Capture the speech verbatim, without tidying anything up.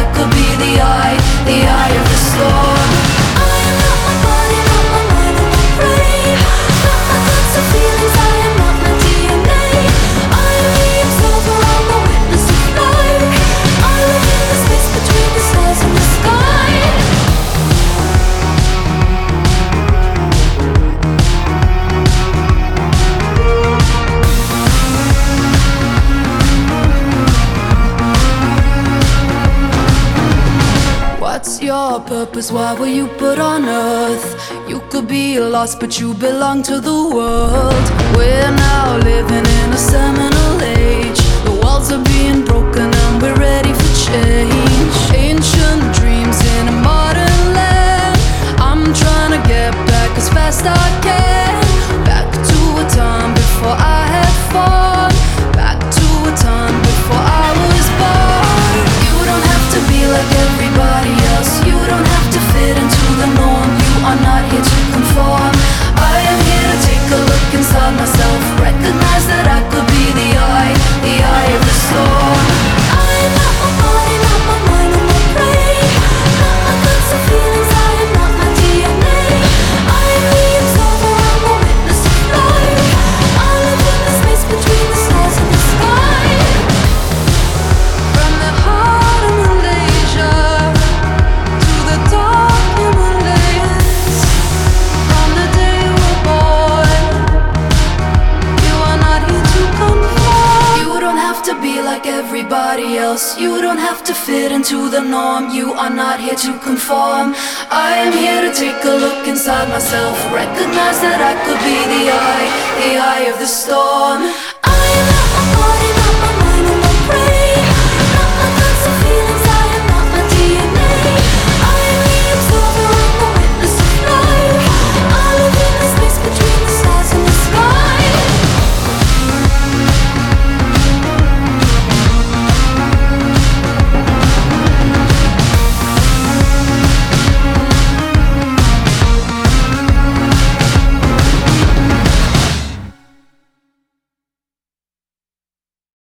I could be the eye, the eye of the storm. I am not my body, not my mind, not my brain, not my thoughts or feelings, I am not my D N A. I am the observer, I'm the witness of life. I live in the space between the stars and the sky. What's your purpose? Why were you put on earth? You could be lost, but you belong to the world. We're now living in a seminal age. The walls are being broken and we're ready for change. Ancient dreams in a modern land. I'm trying to get back as fast I can. Back to a time before I had fun. Back to a time before I was born. You don't have to be like everybody else. You don't have to fit into the norm. You are not here to conform. I am here to take a look inside myself. Recognize that I could be the eye, the eye of the storm. I am not my body, not my mind, not my brain, not my thoughts or feelings, I am not my D N A. I am the observer, I'm the witness of life. I live in the space between the stars and the sky. From the heart of Malaysia to the dark Himalayas, from the day you were born, you are not here to conform. You don't have to be like everybody else. You don't have to fit into the norm. You are not here to conform. I am here to take a look inside myself. Recognize that I could be the eye, the eye of the storm. I am not